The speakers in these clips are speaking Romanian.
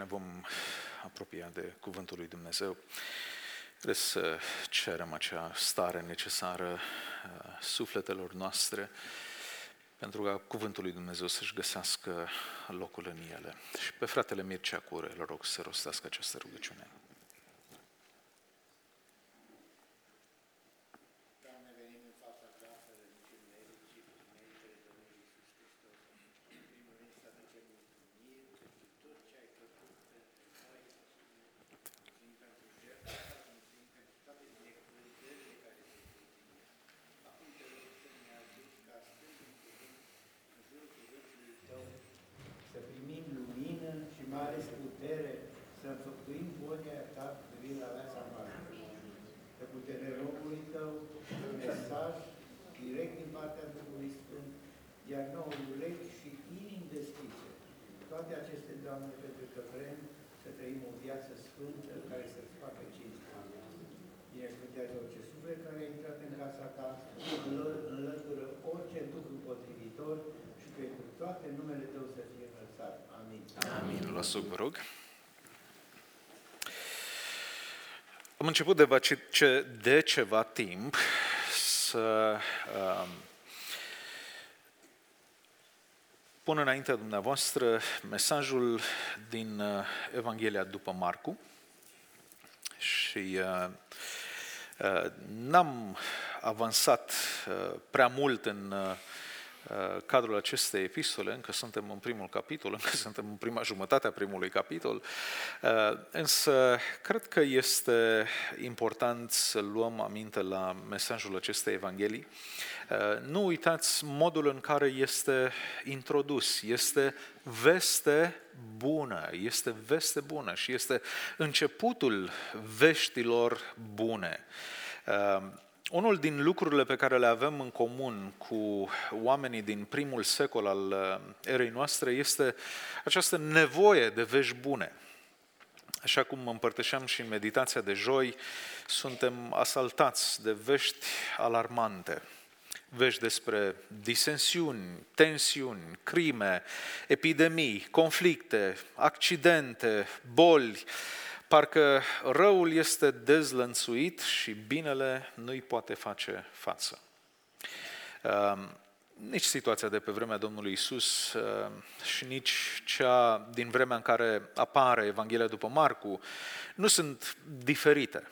vom apropia de Cuvântul lui Dumnezeu, trebuie să cerem acea stare necesară sufletelor noastre pentru ca Cuvântul lui Dumnezeu să-și găsească locul în ele. Și pe fratele Mircea Cure îl rog să rostească această rugăciune. iar nouă urechi și inimi deschise. Toate acestea, Doamne, pentru că vrem să trăim o viață sfântă care să-ți facă cinstea. Binecuvântează orice suflet care a intrat în casa ta, înlătură orice duh împotrivitor și pentru toate numele Tău să fie înălțat. Amin. Amin. Luați loc, vă rog. Am început de ceva timp să pun înaintea dumneavoastră mesajul din Evanghelia după Marcu și n-am avansat prea mult în cadrul acestei epistole, încă suntem în primul capitol, încă suntem în prima jumătate a primului capitol, însă cred că este important să luăm aminte la mesajul acestei Evanghelii. Nu uitați modul în care este introdus, este veste bună și este începutul veștilor bune. Unul din lucrurile pe care le avem în comun cu oamenii din primul secol al erei noastre este această nevoie de vești bune. Așa cum împărtășeam și în meditația de joi, suntem asaltați de vești alarmante. Vești despre disensiuni, tensiuni, crime, epidemii, conflicte, accidente, boli. Parcă răul este dezlănțuit și binele nu-i poate face față. Nici situația de pe vremea Domnului Iisus și nici cea din vremea în care apare Evanghelia după Marcu nu sunt diferite.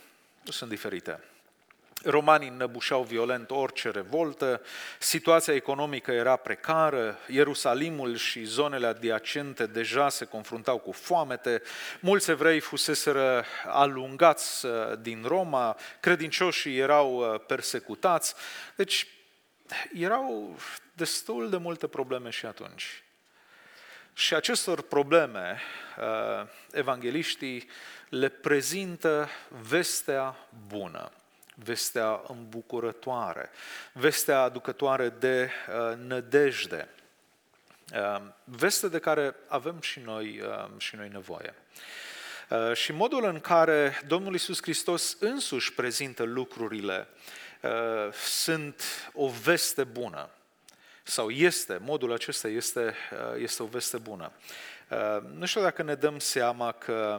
Romanii înnăbușeau violent orice revoltă, situația economică era precară, Ierusalimul și zonele adiacente deja se confruntau cu foamete, mulți evrei fuseseră alungați din Roma, credincioșii erau persecutați, deci erau destul de multe probleme și atunci. Și acestor probleme, evangeliștii le prezintă vestea bună, vestea îmbucurătoare, vestea aducătoare de nădejde, veste de care avem și noi nevoie. Și modul în care Domnul Iisus Hristos însuși prezintă lucrurile sunt o veste bună. Sau modul acesta este o veste bună. Nu știu dacă ne dăm seama că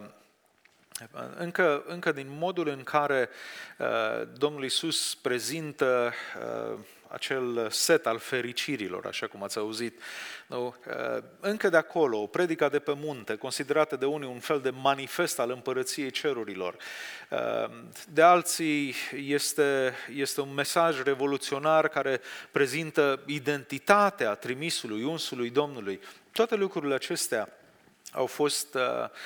încă din modul în care Domnul Iisus prezintă acel set al fericirilor, așa cum ați auzit, nu? Încă de acolo, o predică de pe munte, considerată de unii un fel de manifest al împărăției cerurilor. De alții este un mesaj revoluționar care prezintă identitatea trimisului, unsului Domnului. Toate lucrurile acestea au fost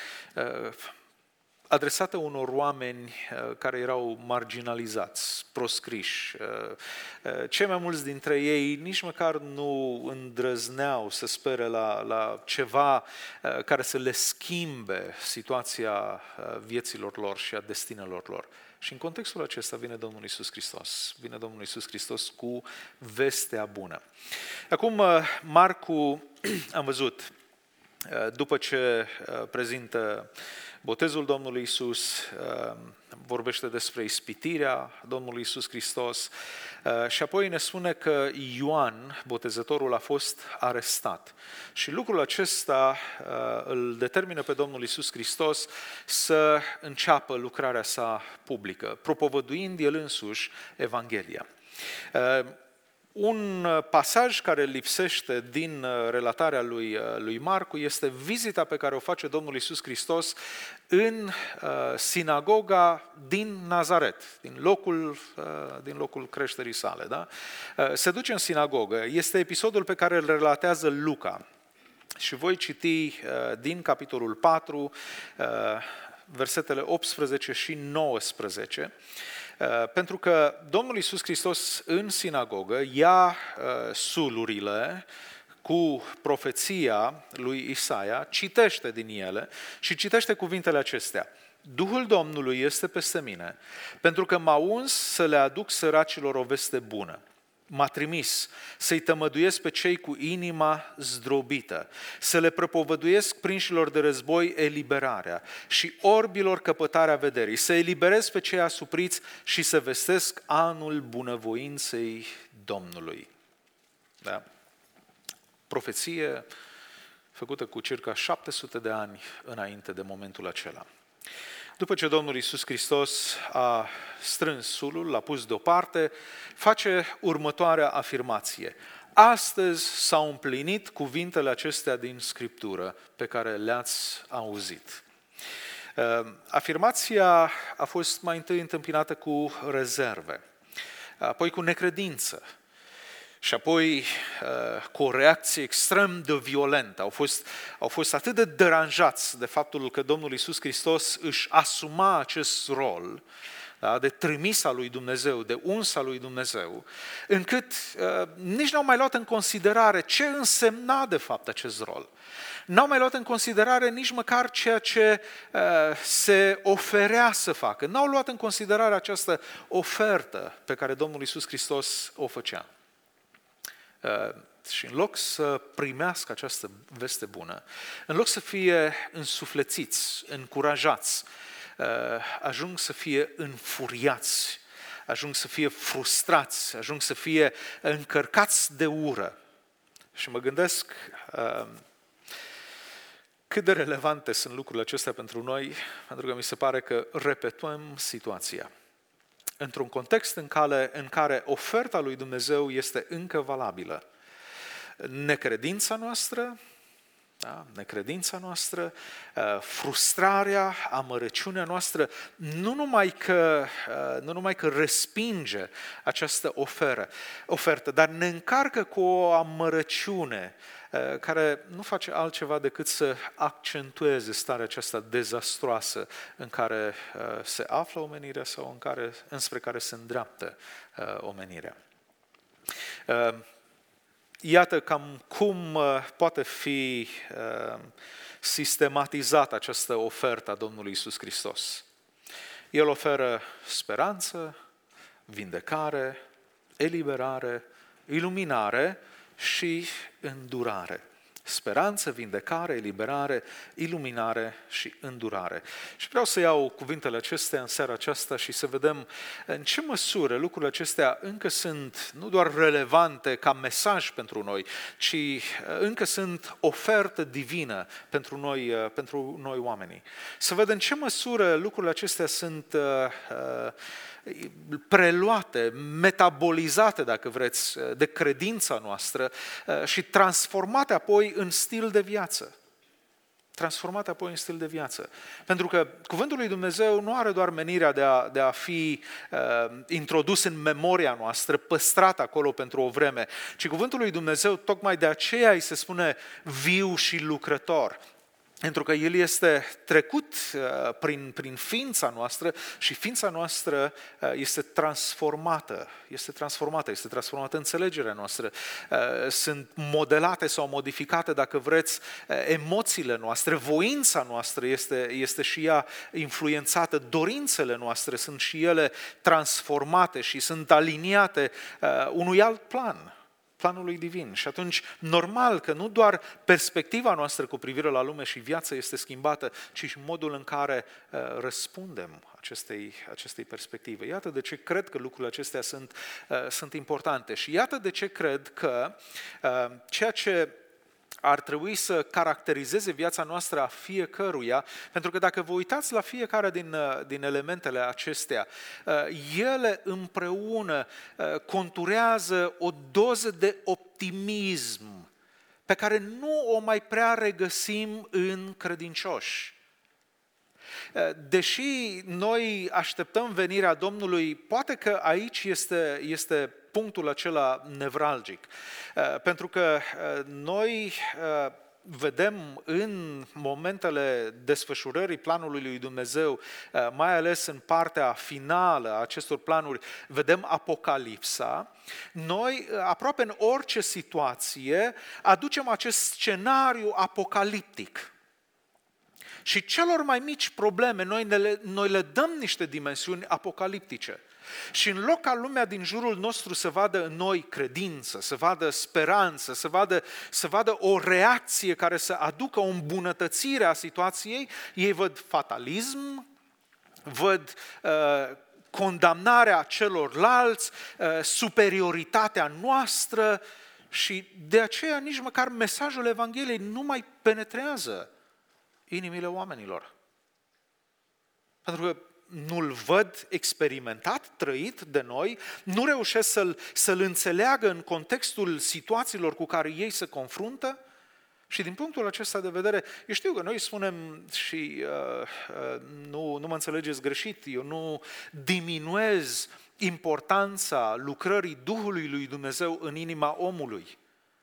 adresate unor oameni care erau marginalizați, proscriși. Cei mai mulți dintre ei nici măcar nu îndrăzneau să spere la ceva care să le schimbe situația vieților lor și a destinelor lor. Și în contextul acesta vine Domnul Iisus Hristos. Vine Domnul Iisus Hristos cu vestea bună. Acum, Marcu, am văzut, după ce prezintă botezul Domnului Iisus, vorbește despre ispitirea Domnului Iisus Hristos și apoi ne spune că Ioan, botezătorul, a fost arestat. Și lucrul acesta îl determină pe Domnul Iisus Hristos să înceapă lucrarea sa publică, propovăduind el însuși Evanghelia. Un pasaj care lipsește din relatarea lui Marcu este vizita pe care o face Domnul Iisus Hristos în sinagoga din Nazaret, din locul creșterii sale. Da? Se duce în sinagogă. Este episodul pe care îl relatează Luca. Și voi citi din capitolul 4, versetele 18 și 19, pentru că Domnul Iisus Hristos în sinagogă ia sulurile cu profeția lui Isaia, citește din ele și citește cuvintele acestea. Duhul Domnului este peste mine, pentru că m-a uns să le aduc săracilor o veste bună. M-a trimis să-i tămăduiesc pe cei cu inima zdrobită, să le propovăduiesc prinșilor de război eliberarea și orbilor căpătarea vederii, să eliberez pe cei asupriți și să vestesc anul bunăvoinței Domnului. Da? Profeție făcută cu circa 700 de ani înainte de momentul acela. După ce Domnul Iisus Hristos a strâns sulul, l-a pus deoparte, face următoarea afirmație. Astăzi s-au împlinit cuvintele acestea din Scriptură pe care le-ați auzit. Afirmația a fost mai întâi întâmpinată cu rezerve, apoi cu necredință și apoi cu o reacție extrem de violentă. Au fost atât de deranjați de faptul că Domnul Iisus Hristos își asuma acest rol, da, de trimis al lui Dumnezeu, de uns al lui Dumnezeu, încât nici n-au mai luat în considerare ce însemna de fapt acest rol. N-au mai luat în considerare nici măcar ceea ce se oferea să facă. N-au luat în considerare această ofertă pe care Domnul Iisus Hristos o făcea. Și în loc să primească această veste bună, în loc să fie însuflețiți, încurajați, ajung să fie înfuriați, ajung să fie frustrați, ajung să fie încărcați de ură. Și mă gândesc cât de relevante sunt lucrurile acestea pentru noi, pentru că mi se pare că repetăm situația. Într-un context în care oferta lui Dumnezeu este încă valabilă. Necredința noastră, da? Necredința noastră, frustrarea, amărăciunea noastră, nu numai că respinge această ofertă, dar ne încarcă cu o amărăciune care nu face altceva decât să accentueze starea aceasta dezastroasă în care se află omenirea sau înspre care se îndreaptă omenirea. Iată cam cum poate fi sistematizată această ofertă a Domnului Iisus Hristos. El oferă speranță, vindecare, eliberare, iluminare și îndurare. Speranță, vindecare, eliberare, iluminare și îndurare. Și vreau să iau cuvintele acestea în seara aceasta și să vedem în ce măsură lucrurile acestea încă sunt nu doar relevante ca mesaj pentru noi, ci încă sunt ofertă divină pentru noi oamenii. Să vedem în ce măsură lucrurile acestea sunt preluate, metabolizate, dacă vreți, de credința noastră și transformate apoi în stil de viață. Transformate apoi în stil de viață. Pentru că cuvântul lui Dumnezeu nu are doar menirea de a fi introdus în memoria noastră, păstrat acolo pentru o vreme, ci cuvântul lui Dumnezeu tocmai de aceea îi se spune viu și lucrător. Pentru că El este trecut prin ființa noastră și ființa noastră este transformată înțelegerea noastră. Sunt modelate sau modificate, dacă vreți, emoțiile noastre, voința noastră este și ea influențată, dorințele noastre sunt și ele transformate și sunt aliniate unui alt plan. planului divin. Și atunci, normal că nu doar perspectiva noastră cu privire la lume și viață este schimbată, ci și modul în care răspundem acestei perspective. Iată de ce cred că lucrurile acestea sunt importante. Și iată de ce cred că ceea ce ar trebui să caracterizeze viața noastră a fiecăruia, pentru că dacă vă uitați la fiecare din elementele acestea, ele împreună conturează o doză de optimism pe care nu o mai prea regăsim în credincioși. Deși noi așteptăm venirea Domnului, poate că aici este punctul acela nevralgic. Pentru că noi vedem în momentele desfășurării planului lui Dumnezeu, mai ales în partea finală a acestor planuri, vedem Apocalipsa, noi aproape în orice situație aducem acest scenariu apocaliptic. Și celor mai mici probleme, noi le dăm niște dimensiuni apocaliptice. Și în loc ca lumea din jurul nostru să vadă în noi credință, să vadă speranță, să vadă o reacție care să aducă o îmbunătățire a situației, ei văd fatalism, văd condamnarea celorlalți, superioritatea noastră și de aceea nici măcar mesajul Evangheliei nu mai penetrează inimile oamenilor. Pentru că nu-l văd experimentat, trăit de noi, nu reușesc să-l înțeleagă în contextul situațiilor cu care ei se confruntă. Și din punctul acesta de vedere, eu știu că noi spunem și nu mă înțelegeți greșit, eu nu diminuez importanța lucrării Duhului lui Dumnezeu în inima omului.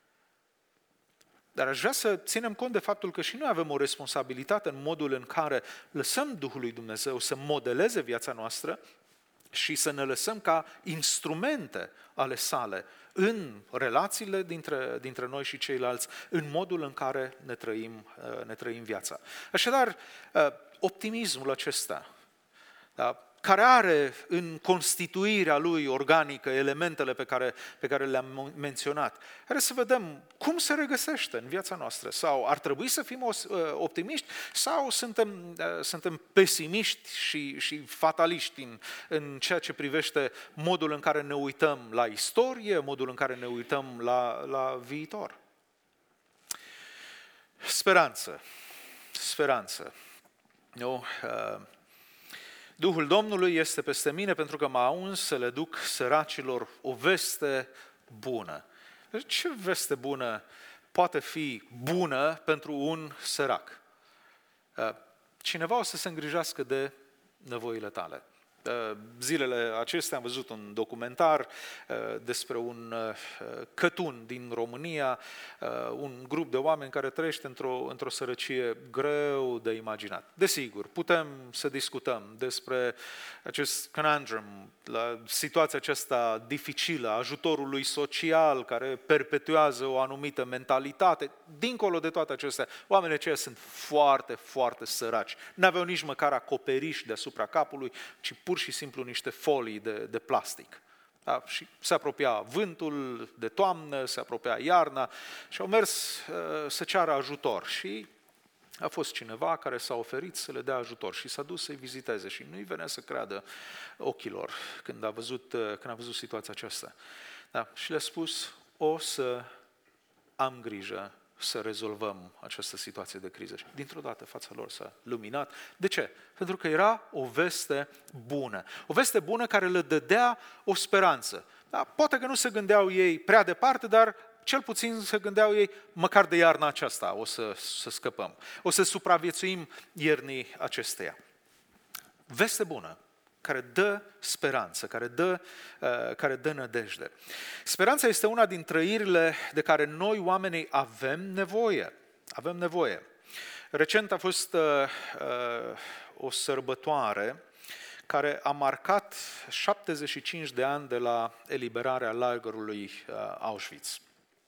Dar aș vrea să ținem cont de faptul că și noi avem o responsabilitate în modul în care lăsăm Duhul lui Dumnezeu să modeleze viața noastră și să ne lăsăm ca instrumente ale sale în relațiile dintre noi și ceilalți, în modul în care ne trăim viața. Așadar, optimismul acesta, da, care are în constituirea lui organică elementele pe care le-am menționat. Hai să vedem cum se regăsește în viața noastră. Sau ar trebui să fim optimiști sau suntem pesimiști și fataliști în ceea ce privește modul în care ne uităm la istorie, modul în care ne uităm la viitor. Speranță. Nu? Duhul Domnului este peste mine pentru că m-a uns să le duc săracilor o veste bună. Ce veste bună poate fi bună pentru un sărac? Cineva o să se îngrijească de nevoile tale. Zilele acestea am văzut un documentar despre un cătun din România, un grup de oameni care trăiește într-o sărăcie greu de imaginat. Desigur, putem să discutăm despre acest conundrum, la situația aceasta dificilă, ajutorului social care perpetuează o anumită mentalitate. Dincolo de toate acestea, oamenii aceia sunt foarte, foarte săraci. N-aveau nici măcar acoperiș deasupra capului, ci pur și simplu niște folii de plastic. Da? Și se apropia vântul de toamnă, se apropia iarna și au mers să ceară ajutor. Și a fost cineva care s-a oferit să le dea ajutor și s-a dus să-i viziteze și nu-i venea să creadă ochilor când a văzut situația aceasta. Da? Și le-a spus, o să am grijă să rezolvăm această situație de criză. Și dintr-o dată fața lor s-a luminat. De ce? Pentru că era o veste bună. O veste bună care le dădea o speranță. Da? Poate că nu se gândeau ei prea departe, dar cel puțin se gândeau ei, măcar de iarna aceasta o să scăpăm. O să supraviețuim iernii acesteia. Veste bună, care dă speranță, care dă nădejde. Speranța este una din trăirile de care noi oamenii avem nevoie. Avem nevoie. Recent a fost o sărbătoare care a marcat 75 de ani de la eliberarea lagărului Auschwitz.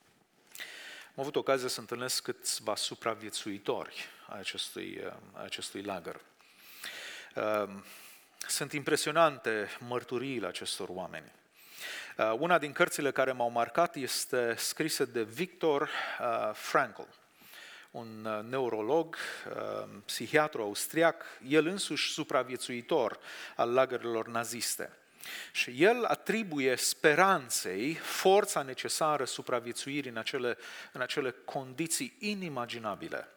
Am avut ocazia să întâlnesc câțiva supraviețuitori a acestui lagăr. Sunt impresionante mărturiile acestor oameni. Una din cărțile care m-au marcat este scrisă de Viktor Frankl, un neurolog, psihiatru austriac, el însuși supraviețuitor al lagărelor naziste. Și el atribuie speranței forța necesară supraviețuirii în acele condiții inimaginabile.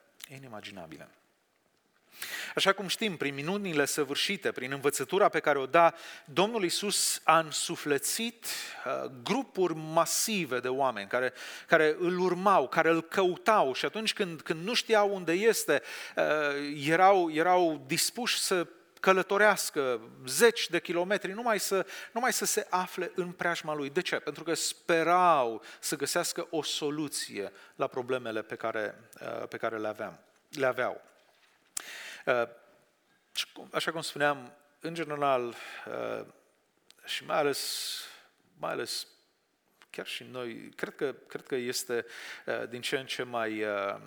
Așa cum știm, prin minunile săvârșite, prin învățătura pe care o da, Domnul Iisus a însuflețit grupuri masive de oameni care îl urmau, care îl căutau și atunci când nu știau unde este, erau dispuși să călătorească zeci de kilometri numai să se afle în preajma lui. De ce? Pentru că sperau să găsească o soluție la problemele pe care le aveau. Așa cum spuneam, în general, și mai ales chiar și noi, cred că este din ce în ce mai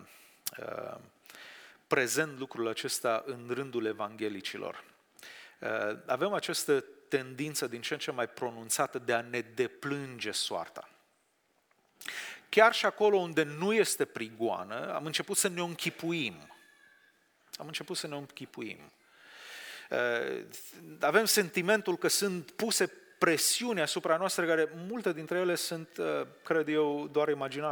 prezent lucrul acesta în rândul evanghelicilor. Avem această tendință din ce în ce mai pronunțată de a ne deplânge soarta. Chiar și acolo unde nu este prigoană, am început să ne închipuim. Avem sentimentul că sunt puse presiuni asupra noastră, care multe dintre ele sunt, cred eu, doar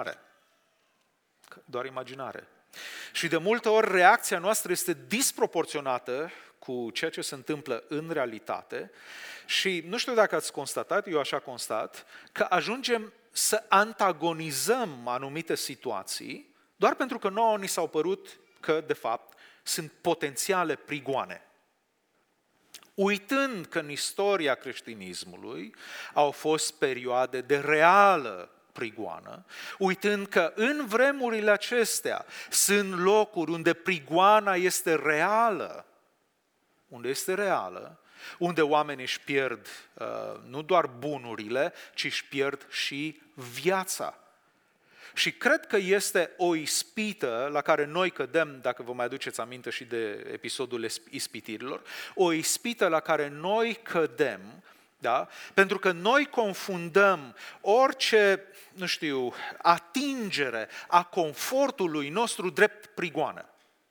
imaginare. Și de multe ori reacția noastră este disproporționată cu ceea ce se întâmplă în realitate și nu știu dacă ați constatat, eu așa constat, că ajungem să antagonizăm anumite situații doar pentru că nouă ni s-au părut că, de fapt, sunt potențiale prigoane. Uitând că în istoria creștinismului au fost perioade de reală prigoană, uitând că în vremurile acestea sunt locuri unde prigoana este reală, unde oamenii își pierd nu doar bunurile, ci își pierd și viața. Și cred că este o ispită la care noi cădem, dacă vă mai aduceți aminte și de episodul ispitirilor, o ispită la care noi cădem, da? Pentru că noi confundăm orice, atingere a confortului nostru drept prigoană.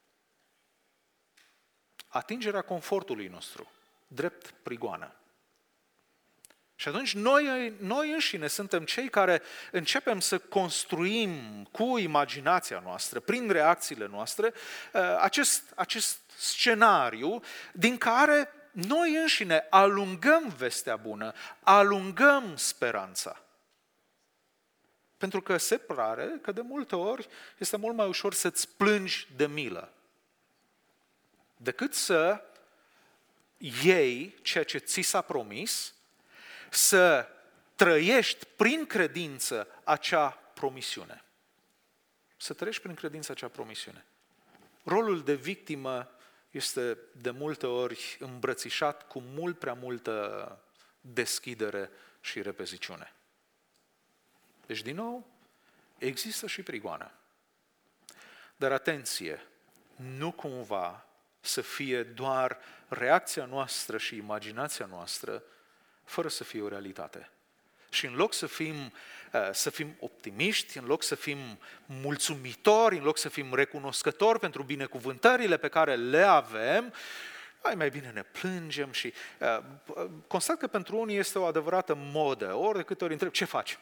Atingerea confortului nostru drept prigoană. Și atunci noi înșine suntem cei care începem să construim cu imaginația noastră, prin reacțiile noastre, acest scenariu din care noi înșine alungăm vestea bună, alungăm speranța. Pentru că se pare că de multe ori este mult mai ușor să-ți plângi de milă decât să iei ceea ce ți s-a promis, să trăiești prin credință acea promisiune. Să trăiești prin credință acea promisiune. Rolul de victimă este de multe ori îmbrățișat cu mult prea multă deschidere și repeziciune. Deci, din nou, există și prigoană. Dar atenție, nu cumva să fie doar reacția noastră și imaginația noastră, fără să fie o realitate. Și în loc să fim optimiști, în loc să fim mulțumitori, în loc să fim recunoscători pentru binecuvântările pe care le avem, mai bine ne plângem și constat că pentru unii este o adevărată modă. Ori de câte ori întreb, ce faci?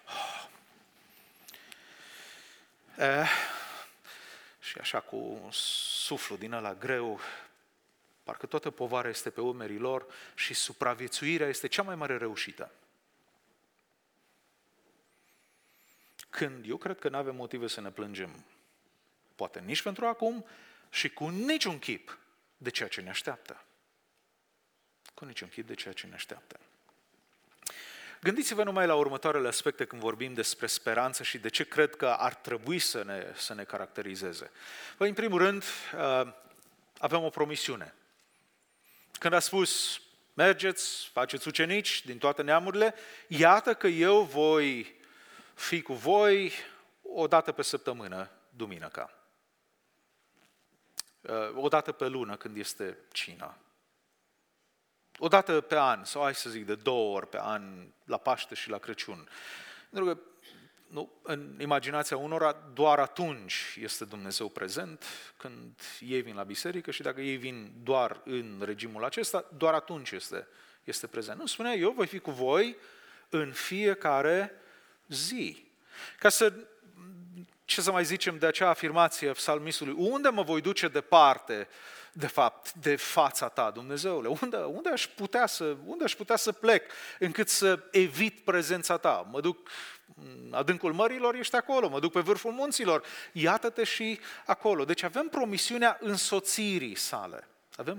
Și așa cu suflu din ăla greu, parcă toată povara este pe umerii lor și supraviețuirea este cea mai mare reușită. Când eu cred că nu avem motive să ne plângem, poate nici pentru acum și cu niciun chip de ceea ce ne așteaptă. Cu niciun chip de ceea ce ne așteaptă. Gândiți-vă numai la următoarele aspecte când vorbim despre speranță și de ce cred că ar trebui să ne caracterizeze. În primul rând, avem o promisiune. Când a spus, mergeți, faceți ucenici din toate neamurile, iată că eu voi fi cu voi o dată pe săptămână, duminica. O dată pe lună când este cina. o dată pe an, sau hai să zic de 2 ori pe an, la Paște și la Crăciun. Pentru că nu, în imaginația unora, doar atunci este Dumnezeu prezent, când ei vin la biserică, și dacă ei vin doar în regimul acesta, doar atunci este prezent. Nu, spunea, eu voi fi cu voi în fiecare zi. Ca să, ce să mai zicem de acea afirmație psalmistului, unde mă voi duce departe, de fapt, de fața ta, Dumnezeule? Unde aș putea să plec încât să evit prezența ta? Mă duc în adâncul mărilor, ești acolo, mă duc pe vârful munților, iată-te și acolo. Deci avem promisiunea însoțirii sale.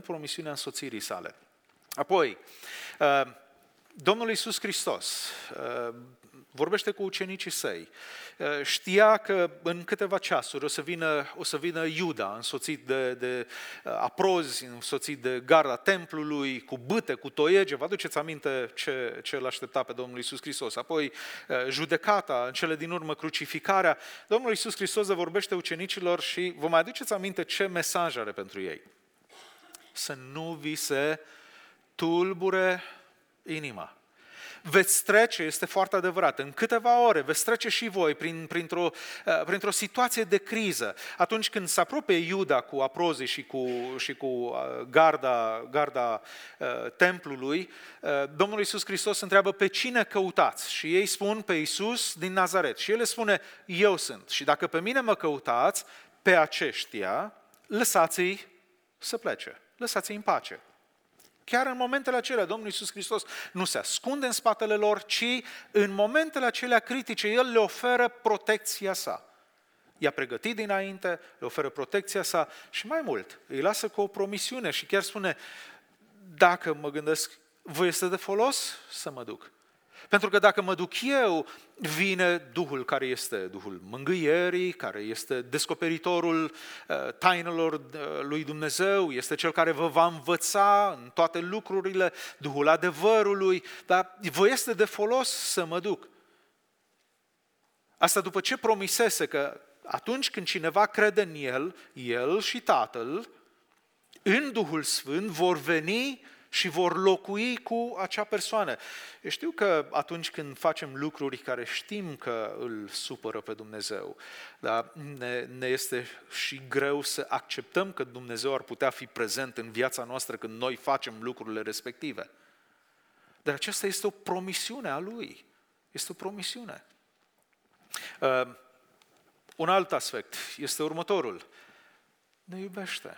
Apoi, Domnul Iisus Hristos vorbește cu ucenicii săi. Știa că în câteva ceasuri o să vină Iuda, însoțit de aprozi, însoțit de garda templului, cu bâte, cu toiege. Vă aduceți aminte ce l aștepta pe Domnul Iisus Hristos. Apoi judecata, în cele din urmă crucificarea. Domnul Iisus Hristos le vorbește ucenicilor și vă mai aduceți aminte ce mesaj are pentru ei. Să nu vi se tulbure inima. Veți trece, este foarte adevărat, în câteva ore veți trece și voi printr-o situație de criză. Atunci când se apropie Iuda cu aprozii și cu garda templului, Domnul Iisus Hristos întreabă pe cine căutați și ei spun pe Iisus din Nazaret. Și El le spune, eu sunt. Și dacă pe mine mă căutați, pe aceștia, lăsați-i să plece, lăsați-i în pace. Chiar în momentele acelea, Domnul Iisus Hristos nu se ascunde în spatele lor, ci în momentele acelea critice, El le oferă protecția sa. I-a pregătit dinainte, le oferă protecția sa și mai mult, îi lasă cu o promisiune și chiar spune, dacă mă gândesc, vă este de folos să mă duc. Pentru că dacă mă duc eu, vine Duhul care este Duhul mângâierii, care este descoperitorul tainelor lui Dumnezeu, este Cel care vă va învăța în toate lucrurile, Duhul adevărului, dar vă este de folos să mă duc. Asta după ce promisese că atunci când cineva crede în El și Tatăl, în Duhul Sfânt vor veni și vor locui cu acea persoană. Eu știu că atunci când facem lucruri care știm că îl supără pe Dumnezeu, dar ne este și greu să acceptăm că Dumnezeu ar putea fi prezent în viața noastră când noi facem lucrurile respective. Dar aceasta este o promisiune a Lui. Este o promisiune. Un alt aspect este următorul. Ne iubește.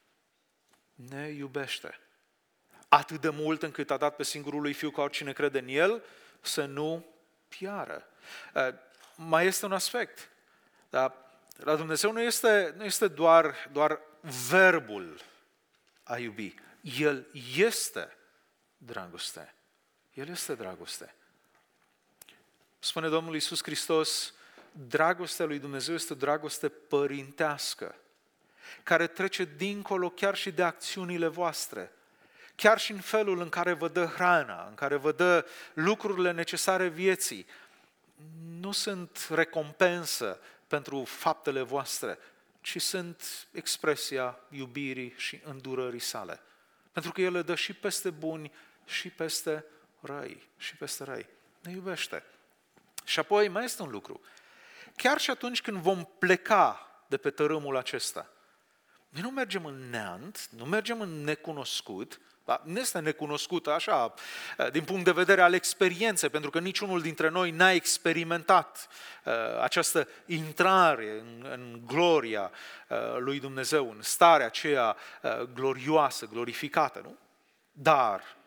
Ne iubește. Atât de mult încât a dat pe singurul lui Fiu ca oricine crede în El să nu piară. Mai este un aspect. Dar la Dumnezeu nu este doar verbul a iubi. El este dragoste. El este dragoste. Spune Domnul Iisus Hristos, dragostea lui Dumnezeu este o dragoste părintească, care trece dincolo chiar și de acțiunile voastre. Chiar și în felul în care vă dă hrana, în care vă dă lucrurile necesare vieții, nu sunt recompensă pentru faptele voastre, ci sunt expresia iubirii și îndurării sale. Pentru că El le dă și peste buni și peste răi. Ne iubește. Și apoi mai este un lucru. Chiar și atunci când vom pleca de pe tărâmul acesta, noi nu mergem în neant, nu mergem în necunoscut, dar nu este necunoscută așa, din punct de vedere al experienței, pentru că niciunul dintre noi n-a experimentat această intrare în gloria lui Dumnezeu, în starea aceea glorioasă, glorificată, nu? Dar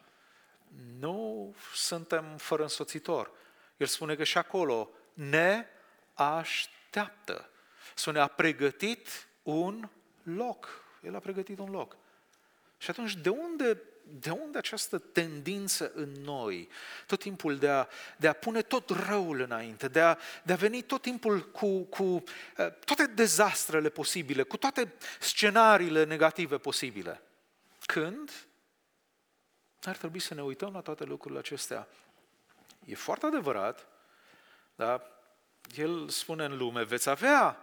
nu suntem fără însoțitor. El spune că și acolo ne așteaptă. Spune, a pregătit un loc. El a pregătit un loc. Și atunci, de unde această tendință în noi, tot timpul de a pune tot răul înainte, de a veni tot timpul cu toate dezastrele posibile, cu toate scenariile negative posibile? Când ar trebui să ne uităm la toate lucrurile acestea? E foarte adevărat, dar El spune în lume, veți avea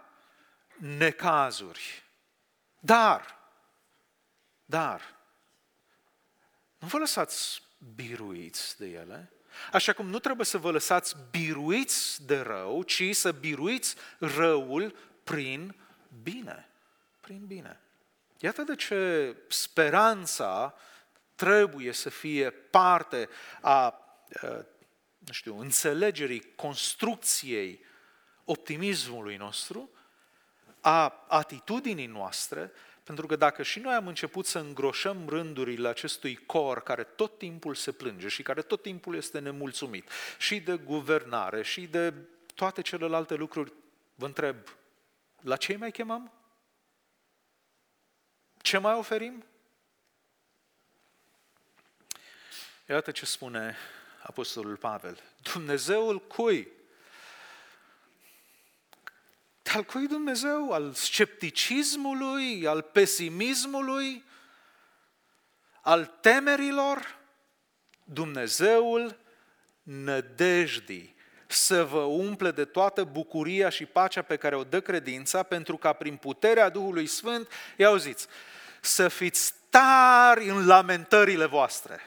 necazuri, dar, Nu vă lăsați biruiți de ele, așa cum nu trebuie să vă lăsați biruiți de rău, ci să biruiți răul prin bine. Prin bine. Iată de ce speranța trebuie să fie parte a înțelegerii, construcției optimismului nostru, a atitudinii noastre, pentru că dacă și noi am început să îngroșăm rândurile acestui cor care tot timpul se plânge și care tot timpul este nemulțumit și de guvernare și de toate celelalte lucruri, vă întreb, la ce mai chemăm? Ce mai oferim? Iată ce spune Apostolul Pavel. Dumnezeul cui? Al cui Dumnezeu? Al scepticismului? Al pesimismului? Al temerilor? Dumnezeul nădejdii, să vă umple de toată bucuria și pacea pe care o dă credința, pentru ca prin puterea Duhului Sfânt, ia auziți, să fiți tari în lamentările voastre.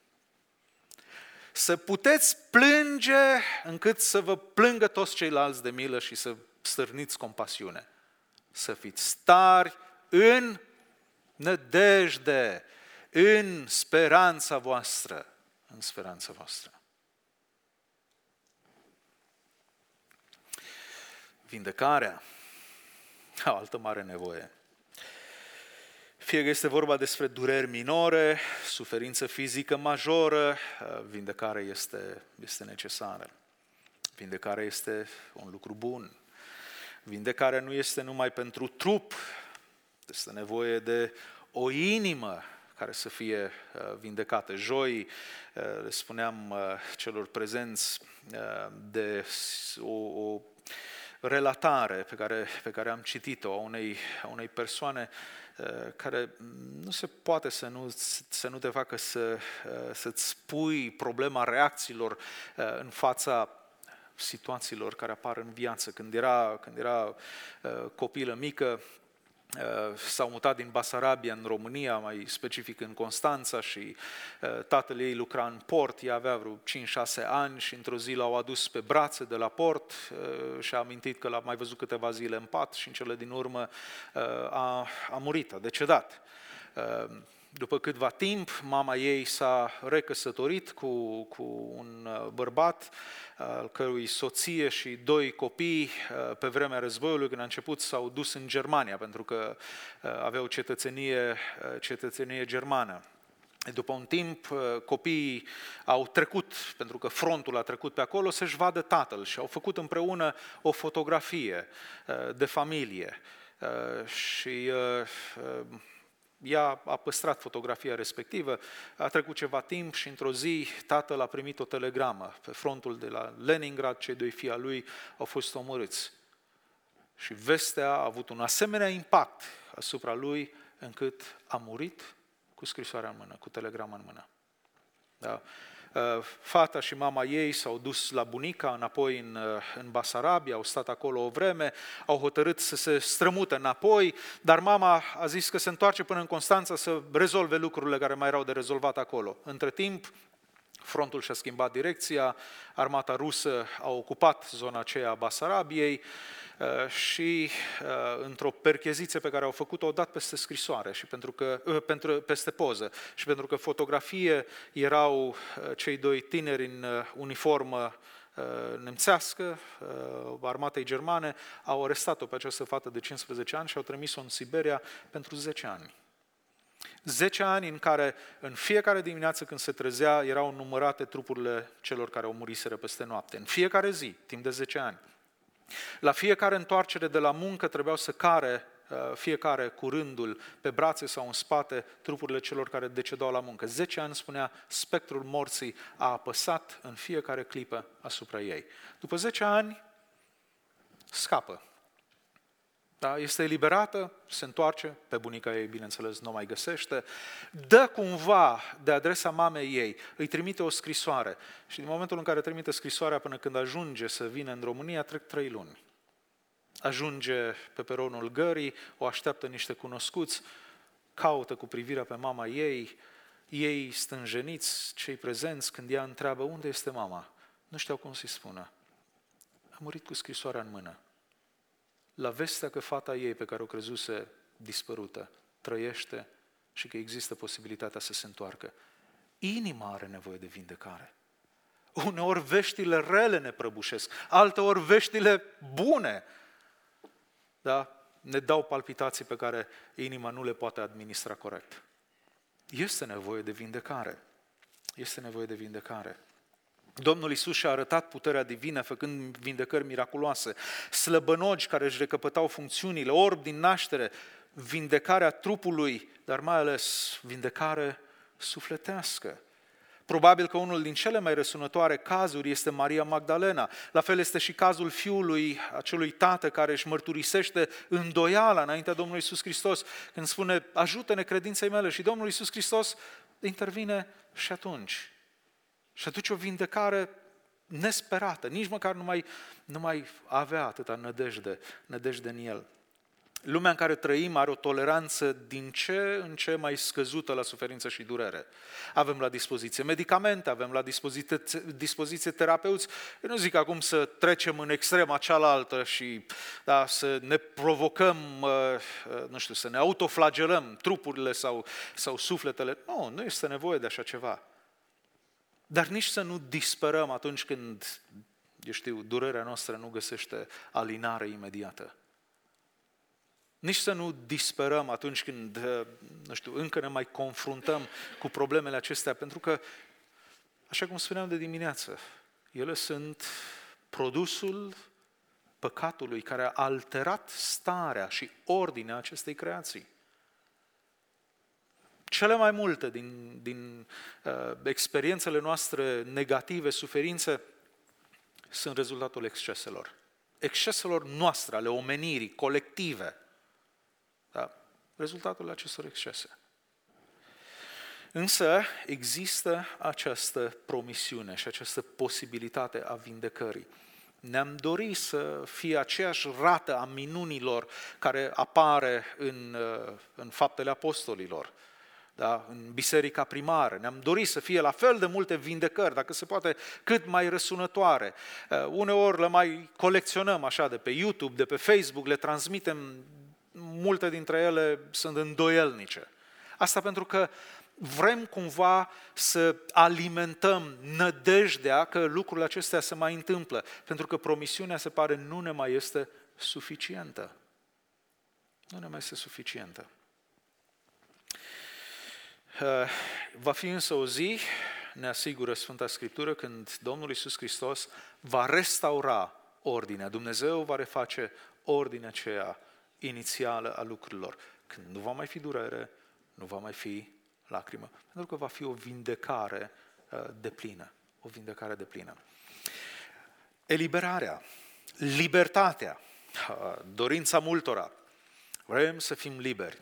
Să puteți plânge încât să vă plângă toți ceilalți de milă și să stârniți compasiune. Să fiți tari în nădejde, în speranța voastră. În speranța voastră. Vindecarea, o altă mare nevoie. Fie că este vorba despre dureri minore, suferință fizică majoră, vindecarea este necesară. Vindecarea este un lucru bun. Vindecarea nu este numai pentru trup, este nevoie de o inimă care să fie vindecată. Joi le spuneam celor prezenți de o relatare pe care am citit-o a unei persoane care nu se poate să nu te facă să-ți spui problema reacțiilor în fața situațiilor care apar în viață. Când era copilă mică, s-au mutat din Basarabia în România, mai specific în Constanța, și tatăl ei lucra în port, ea avea vreo 5-6 ani și într-o zi l-au adus pe brațe de la port și a amintit că l-a mai văzut câteva zile în pat și în cele din urmă a murit, a decedat. După câtva timp, mama ei s-a recăsătorit cu un bărbat, al cărui soție și 2 copii, pe vremea războiului, când a început, s-au dus în Germania, pentru că aveau cetățenie germană. După un timp, copiii au trecut, pentru că frontul a trecut pe acolo, să-și vadă tatăl și au făcut împreună o fotografie de familie. Și ea a păstrat fotografia respectivă, a trecut ceva timp și într-o zi tatăl a primit o telegramă. Pe frontul de la Leningrad, cei 2 fii al lui au fost omorâți. Și vestea a avut un asemenea impact asupra lui, încât a murit cu scrisoarea în mână, cu telegrama în mână. Da? Fata și mama ei s-au dus la bunica, înapoi în Basarabia, au stat acolo o vreme, au hotărât să se strămute înapoi, dar mama a zis că se întoarce până în Constanța să rezolve lucrurile care mai erau de rezolvat acolo. Între timp, frontul și-a schimbat direcția, armata rusă a ocupat zona aceea a Basarabiei și într-o percheziție pe care au făcut-o, au dat peste scrisoare și peste poză. Și pentru că fotografie erau cei 2 tineri în uniformă nemțească, armatei germane, au arestat-o pe această fată de 15 ani și au trimis-o în Siberia pentru 10 ani. 10 ani în care în fiecare dimineață când se trezea erau numărate trupurile celor care au muriseră peste noapte. În fiecare zi, timp de 10 ani. La fiecare întoarcere de la muncă trebuiau să care fiecare cu rândul pe brațe sau în spate trupurile celor care decedau la muncă. 10 ani, spunea, spectrul morții a apăsat în fiecare clipă asupra ei. După 10 ani scapă. Da? Este eliberată, se întoarce, pe bunica ei, bineînțeles, nu o mai găsește, dă cumva de adresa mamei ei, îi trimite o scrisoare și din momentul în care trimite scrisoarea până când ajunge să vină în România, trec 3 luni. Ajunge pe peronul gării, o așteaptă niște cunoscuți, caută cu privirea pe mama ei, Ei stânjeniți, cei prezenți, când ea întreabă unde este mama, nu știau cum să-i spună. A murit cu scrisoarea în mână. La vestea că fata ei, pe care o crezuse dispărută, trăiește și că există posibilitatea să se întoarcă. Inima are nevoie de vindecare. Uneori veștile rele ne prăbușesc, alteori veștile bune, da? Ne dau palpitații pe care inima nu le poate administra corect. Este nevoie de vindecare. Este nevoie de vindecare. Domnul Iisus și-a arătat puterea divină făcând vindecări miraculoase, slăbănogi care își recăpătau funcțiunile, orbi din naștere, vindecarea trupului, dar mai ales vindecare sufletească. Probabil că unul din cele mai răsunătoare cazuri este Maria Magdalena. La fel este și cazul fiului acelui tată care își mărturisește îndoiala înaintea Domnului Iisus Hristos, când spune, ajută-ne credinței mele. Și Domnul Iisus Hristos intervine și atunci. Și aduce o vindecare nesperată, nici măcar nu mai avea atâta nădejde în el. Lumea în care trăim are o toleranță din ce în ce mai scăzută la suferință și durere. Avem la dispoziție medicamente, avem la dispoziție terapeuți. Eu nu zic acum să trecem în extrema cealaltă și să ne provocăm, să ne autoflagelăm trupurile sau sufletele. Nu este nevoie de așa ceva. Dar nici să nu disperăm atunci când, durerea noastră nu găsește alinare imediată. Nici să nu disperăm atunci când, încă ne mai confruntăm cu problemele acestea, pentru că, așa cum spuneam de dimineață, ele sunt produsul păcatului care a alterat starea și ordinea acestei creații. Cele mai multe din experiențele noastre negative, suferințe, sunt rezultatul exceselor. Exceselor noastre, ale omenirii, colective. Da? Rezultatul acestor excese. Însă există această promisiune și această posibilitate a vindecării. Ne-am dorit să fie aceeași rată a minunilor care apare în Faptele Apostolilor, da? În biserica primară. Ne-am dorit să fie la fel de multe vindecări, dacă se poate, cât mai răsunătoare. Uneori le mai colecționăm așa de pe YouTube, de pe Facebook, le transmitem, multe dintre ele sunt îndoielnice. Asta pentru că vrem cumva să alimentăm nădejdea că lucrurile acestea se mai întâmplă, pentru că promisiunea se pare nu ne mai este suficientă. Nu ne mai este suficientă. Va fi însă o zi, ne asigură Sfânta Scriptură, când Domnul Iisus Hristos va restaura ordinea. Dumnezeu va reface ordinea aceea inițială a lucrurilor, când nu va mai fi durere, nu va mai fi lacrimă, pentru că va fi o vindecare deplină. O vindecare deplină. Eliberarea, libertatea, dorința multora. Vrem să fim liberi.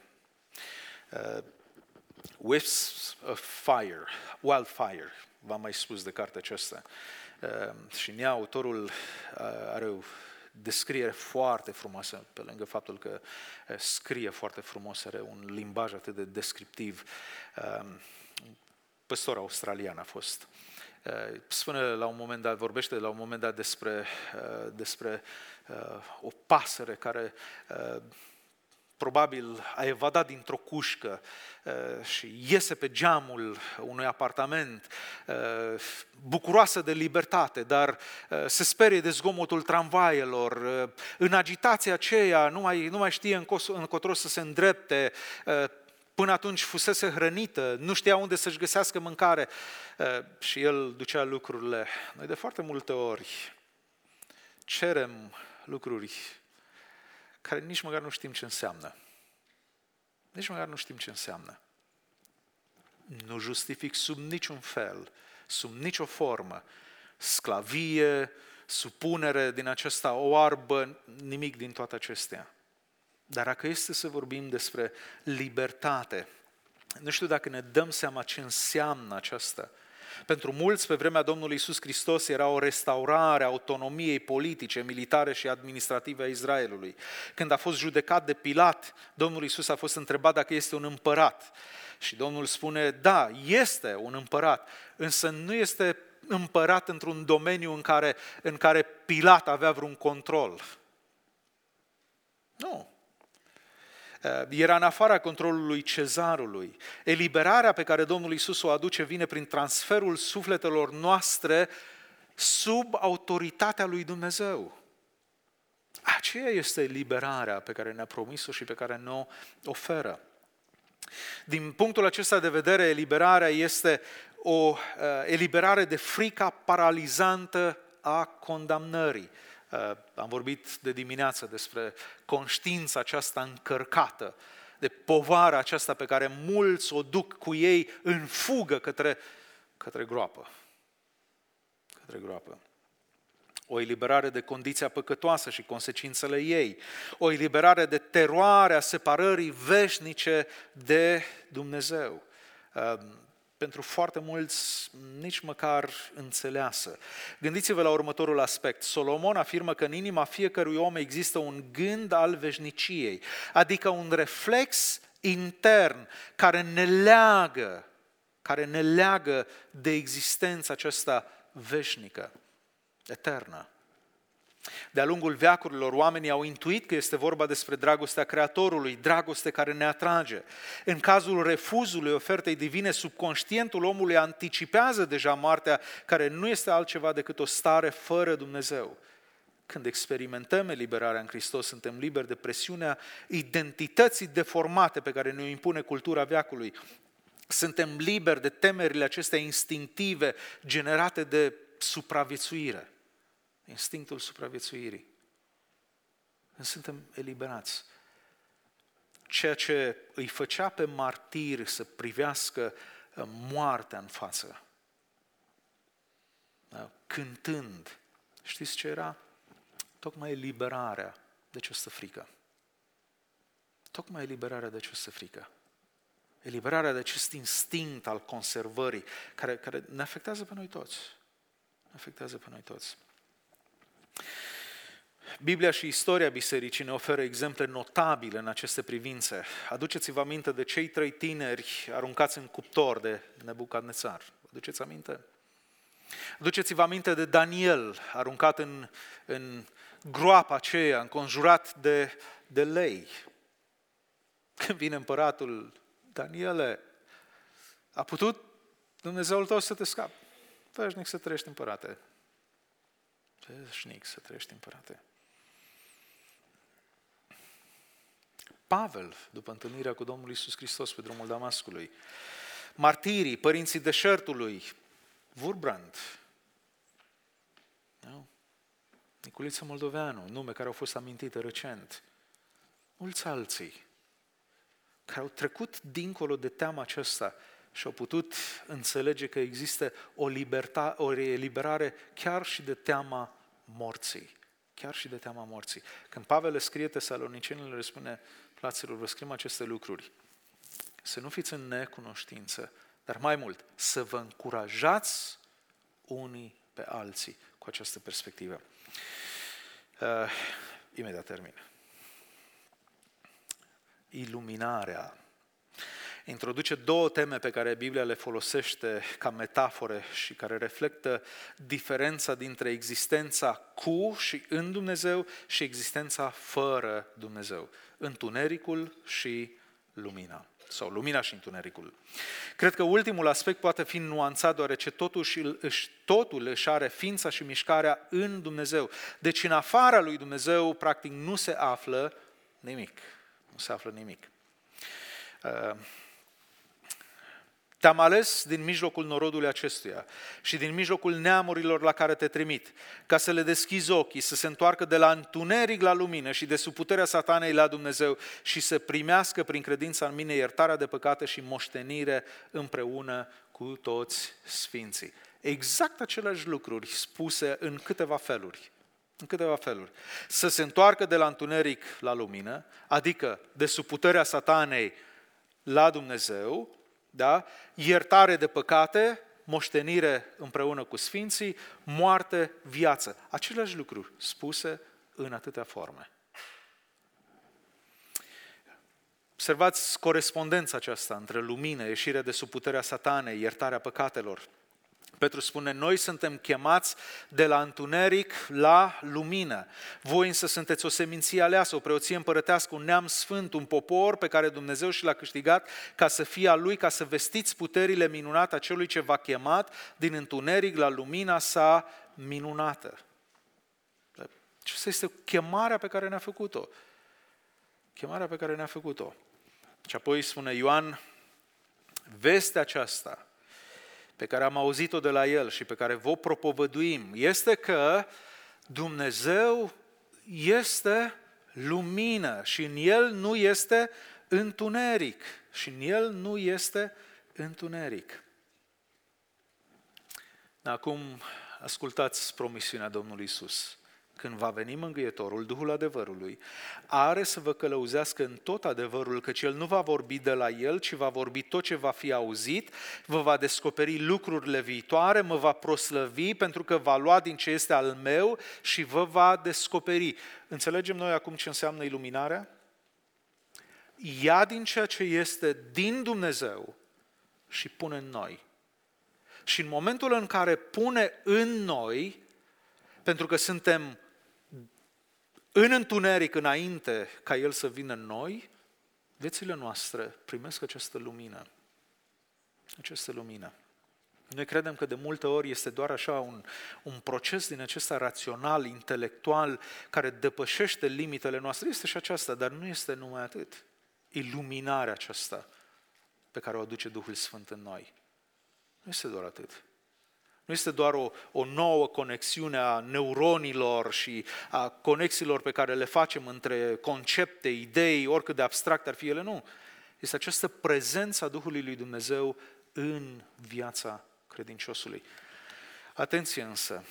Whiffs of Fire, Wildfire, v-am mai spus de cartea aceasta. Și în ea autorul are o descriere foarte frumoasă, pe lângă faptul că scrie foarte frumos, are un limbaj atât de descriptiv. Păstor australian a fost. Spune la un moment dat, vorbește la un moment dat despre o pasăre care probabil a evadat dintr-o cușcă și iese pe geamul unui apartament, bucuroasă de libertate, dar se sperie de zgomotul tramvaielor. În agitația aceea nu mai știe încotro să se îndrepte. Până atunci fusese hrănită, nu știa unde să-și găsească mâncare și el ducea lucrurile. Noi de foarte multe ori cerem lucruri care nici măcar nu știm ce înseamnă. Nici măcar nu știm ce înseamnă. Nu justific sub niciun fel, sub nicio formă, sclavie, supunere din aceasta oarbă, nimic din toate acestea. Dar dacă este să vorbim despre libertate, nu știu dacă ne dăm seama ce înseamnă aceasta. Pentru mulți, pe vremea Domnului Iisus Hristos, era o restaurare a autonomiei politice, militare și administrative a Israelului. Când a fost judecat de Pilat, Domnul Iisus a fost întrebat dacă este un împărat. Și Domnul spune, da, este un împărat, însă nu este împărat într-un domeniu în care Pilat avea vreun control. Nu. Era în afara controlului cezarului. Eliberarea pe care Domnul Iisus o aduce vine prin transferul sufletelor noastre sub autoritatea lui Dumnezeu. Aceea este eliberarea pe care ne-a promis-o și pe care ne-o oferă. Din punctul acesta de vedere, eliberarea este o eliberare de frica paralizantă a condamnării. Am vorbit de dimineață despre conștiința aceasta încărcată, de povara aceasta pe care mulți o duc cu ei în fugă către groapă. Către groapă. O eliberare de condiția păcătoasă și consecințele ei. O eliberare de teroarea separării veșnice de Dumnezeu. Pentru foarte mulți nici măcar înțeleasă. Gândiți-vă la următorul aspect. Solomon afirmă că în inima fiecărui om există un gând al veșniciei, adică un reflex intern care ne leagă de existența aceasta veșnică, eternă. De-a lungul veacurilor, oamenii au intuit că este vorba despre dragostea Creatorului, dragoste care ne atrage. În cazul refuzului ofertei divine, subconștientul omului anticipează deja moartea, care nu este altceva decât o stare fără Dumnezeu. Când experimentăm eliberarea în Hristos, suntem liberi de presiunea identității deformate pe care ne-o impune cultura veacului. Suntem liberi de temerile acestea instinctive generate de supraviețuire. Instinctul supraviețuirii. Când suntem eliberați. Ceea ce îi făcea pe martiri să privească moartea în față. Cântând. Știți ce era? Tocmai eliberarea de această frică. Tocmai eliberarea de această frică. Eliberarea de acest instinct al conservării care ne afectează pe noi toți. Ne afectează pe noi toți. Biblia și istoria bisericii ne oferă exemple notabile în aceste privințe. Aduceți-vă aminte de cei 3 tineri aruncați în cuptor de Nebucadnețar. Aduceți aminte? Aduceți-vă aminte de Daniel, aruncat în groapa aceea, înconjurat de lei. Când vine împăratul, Daniele, a putut Dumnezeul tău să te scapi? Veșnic să trăiești, împărate. Veșnic să trăiești, împărate. Pavel, după întâlnirea cu Domnul Iisus Hristos pe drumul Damascului, martirii, părinții deșertului, Wurbrand, Niculiță Moldoveanu, nume care au fost amintite recent, mulți alții care au trecut dincolo de teama aceasta și au putut înțelege că există o eliberare chiar și de teama morții. Chiar și de teama morții. Când Pavel le scrie Tesalonicenilor, le spune, fraților, vă scriem aceste lucruri. Să nu fiți în necunoștință, dar mai mult, să vă încurajați unii pe alții cu această perspectivă. Imediat termin. Iluminarea introduce 2 teme pe care Biblia le folosește ca metafore și care reflectă diferența dintre existența cu și în Dumnezeu și existența fără Dumnezeu. Întunericul și lumina. Sau lumina și întunericul. Cred că ultimul aspect poate fi nuanțat, deoarece totul își are ființa și mișcarea în Dumnezeu. Deci în afara lui Dumnezeu, practic, nu se află nimic. Nu se află nimic. Te-am ales din mijlocul norodului acestuia și din mijlocul neamurilor la care te trimit, ca să le deschizi ochii, să se întoarcă de la întuneric la lumină și de sub puterea satanei la Dumnezeu și să primească prin credința în mine iertarea de păcate și moștenire împreună cu toți sfinții. Exact aceleași lucruri spuse în câteva feluri. În câteva feluri. Să se întoarcă de la întuneric la lumină, adică de sub puterea satanei la Dumnezeu, da? Iertare de păcate, moștenire împreună cu sfinții, moarte, viață. Aceleași lucruri spuse în atâtea forme. Observați corespondența aceasta între lumină, ieșirea de sub puterea satanei, iertarea păcatelor. Petru spune, noi suntem chemați de la întuneric la lumină. Voi însă sunteți o seminție aleasă, o preoție împărătească, un neam sfânt, un popor pe care Dumnezeu și l-a câștigat ca să fie al Lui, ca să vestiți puterile minunate a celui ce v-a chemat din întuneric la lumina sa minunată. Aceasta este chemarea pe care ne-a făcut-o. Chemarea pe care ne-a făcut-o. Și apoi spune Ioan, vestea aceasta pe care am auzit-o de la El și pe care vă propovăduim, este că Dumnezeu este lumină și în El nu este întuneric. Și în El nu este întuneric. Acum ascultați promisiunea Domnului Iisus. Când va veni Mângâietorul, Duhul adevărului, are să vă călăuzească în tot adevărul, căci El nu va vorbi de la El, ci va vorbi tot ce va fi auzit, vă va descoperi lucrurile viitoare, mă va proslăvi pentru că va lua din ce este al meu și vă va descoperi. Înțelegem noi acum ce înseamnă iluminarea? Ia din ceea ce este din Dumnezeu și pune în noi. Și în momentul în care pune în noi, pentru că suntem în întuneric înainte ca El să vină în noi, viețile noastre primesc această lumină. Această lumină. Noi credem că de multe ori este doar așa un proces din acesta rațional, intelectual, care depășește limitele noastre. Este și aceasta, dar nu este numai atât. Iluminarea aceasta pe care o aduce Duhul Sfânt în noi. Nu este doar atât. Nu este doar o nouă conexiune a neuronilor și a conexiilor pe care le facem între concepte, idei, oricât de abstract ar fi ele, nu. Este această prezență a Duhului lui Dumnezeu în viața credinciosului. Atenție însă!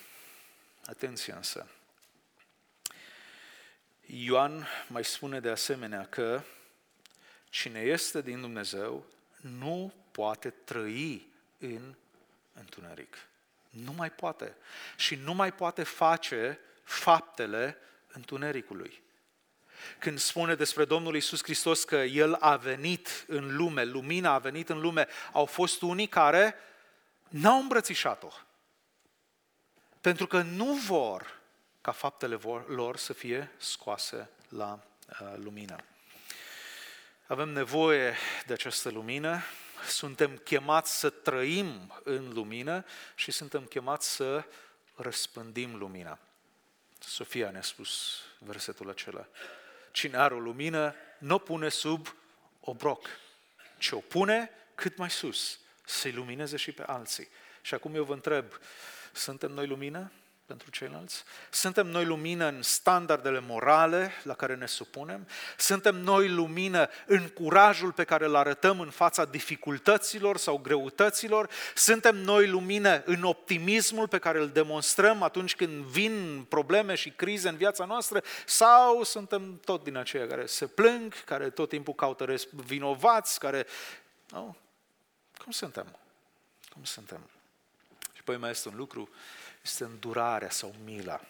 Ioan mai spune de asemenea că cine este din Dumnezeu nu poate trăi în întuneric. Nu mai poate. Și nu mai poate face faptele întunericului. Când spune despre Domnul Iisus Hristos că El a venit în lume, lumina a venit în lume, au fost unii care n-au îmbrățișat-o. Pentru că nu vor ca faptele lor să fie scoase la lumină. Avem nevoie de această lumină. Suntem chemați să trăim în lumină și suntem chemați să răspândim lumina. Sofia ne-a spus versetul acela. Cine are o lumină, nu o pune sub obroc, ci o pune cât mai sus, să ilumineze și pe alții. Și acum eu vă întreb, suntem noi lumină pentru ceilalți? Suntem noi lumină în standardele morale la care ne supunem? Suntem noi lumină în curajul pe care îl arătăm în fața dificultăților sau greutăților? Suntem noi lumină în optimismul pe care îl demonstrăm atunci când vin probleme și crize în viața noastră? Sau suntem tot din aceia care se plâng, care tot timpul caută vinovați, care... Nu? Cum suntem? Cum suntem? Și apoi mai este un lucru, este îndurarea sau mila,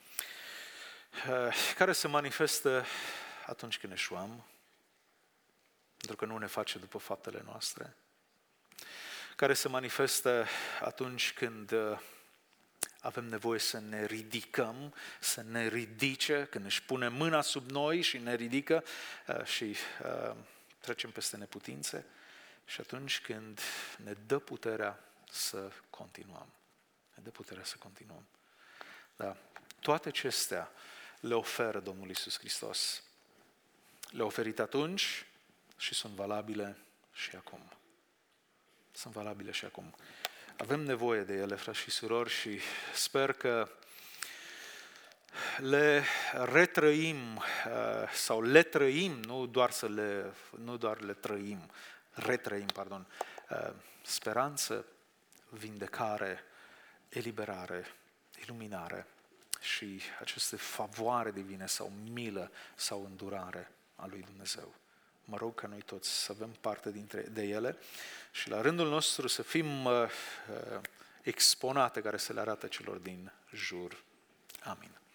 care se manifestă atunci când eșuăm, pentru că nu ne face după faptele noastre, care se manifestă atunci când avem nevoie să ne ridicăm, să ne ridice, când își pune mâna sub noi și ne ridică și trecem peste neputințe, și atunci când ne dă puterea să continuăm. Ne dă puterea să continuăm. Da. Toate acestea le oferă Domnul Iisus Hristos. Le-a oferit atunci și sunt valabile și acum. Sunt valabile și acum. Avem nevoie de ele, frați și surori, și sper că le retrăim sau le trăim, nu doar le trăim, retrăim, speranță, vindecare, eliberare, iluminare și aceste favoare divine sau milă sau îndurare a lui Dumnezeu. mă rog ca noi toți să avem parte de ele și la rândul nostru să fim exponate care să le arate celor din jur. Amin.